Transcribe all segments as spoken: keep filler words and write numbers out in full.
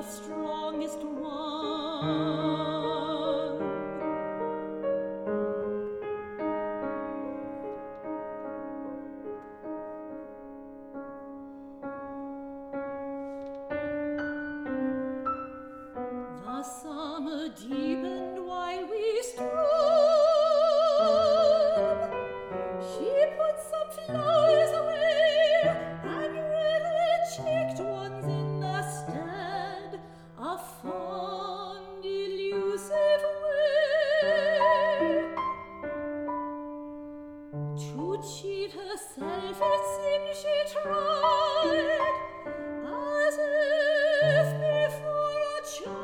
the strongest one. The summer deepened while we strove. She put some flowers away and red-cheeked ones in the stead, a fond, elusive way. To cheat herself, it seemed she tried, as if before a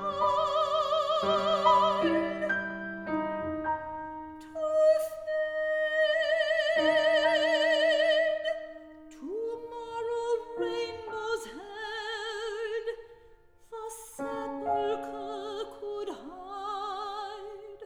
child, to fade. Tomorrow rainbows held, the sepulchre could hide.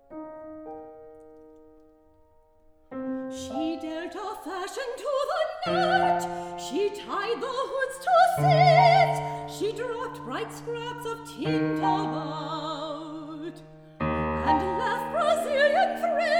She dealt a fashion to the net, she tied the hoods to seats, she dropped bright scraps of tint about, and left Brazilian thread